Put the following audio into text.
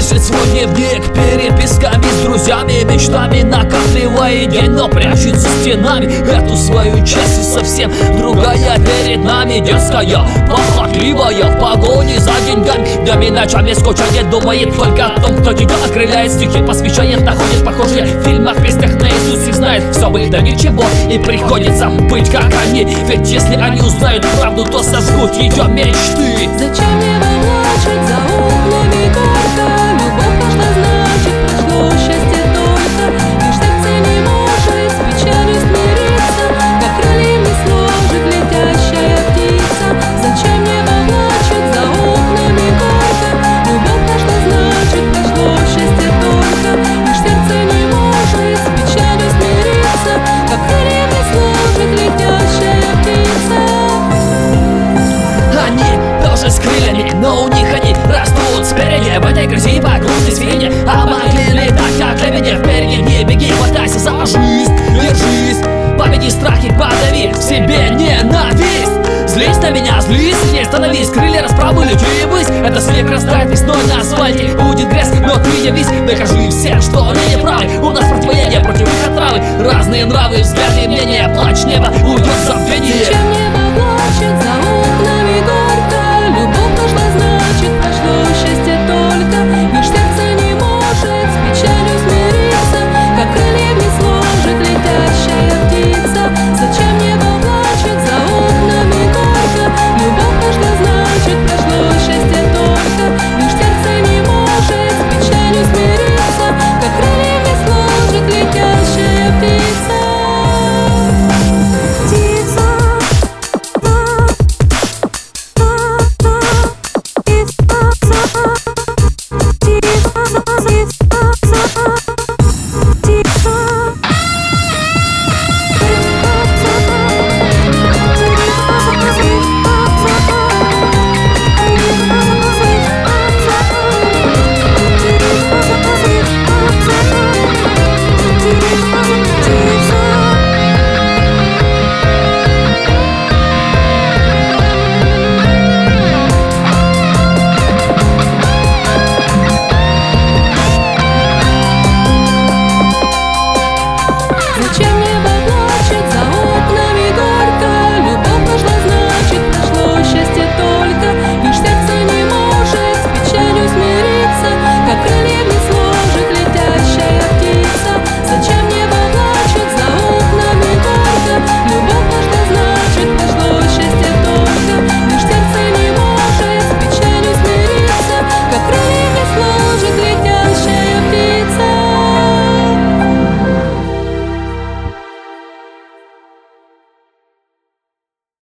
Пишет свой дневник переписками с друзьями, мечтами накапливая день, но прячет за стенами эту свою часть. И совсем другая перед нами, дерзкая, похотливая, в погоне за деньгами, днями ночами скучает, думает только о том, кто тебя окрыляет, стихи посвящает, находит похожие в фильмах, песнях наизусть их знает. Все бы да ничего, и приходится быть как они, ведь если они узнают правду, то сожгут ее мечты. Зачем мне волочить за углами горько? Любовь должна значит, прошло счастье только. И в сердце не может с печалью смириться, как крыльями сложит летящая птица. Зачем мне волочить за углами горько? Любовь должна значит, прошло счастье только. И в сердце не может с печалью смириться, как крыльями сложит летящая птица. Они тоже с крыльями, но у них они растут спереди. В этой грязи по грустной свинье, а могли летать как лебеди. Впереди не беги, хватайся за жизнь, держись, победи страхи, подави в себе ненависть. Злись на меня, злись, не становись, крылья расправы, лети и ввысь. Это снег растает весной на асфальте, будет грязь, но ты явись. Докажи всем, что они не правы, у нас противоядие против их отравы. Разные нравы, взгляды, мнения, плач неба уйдет в забвение. Зачем небо плачет за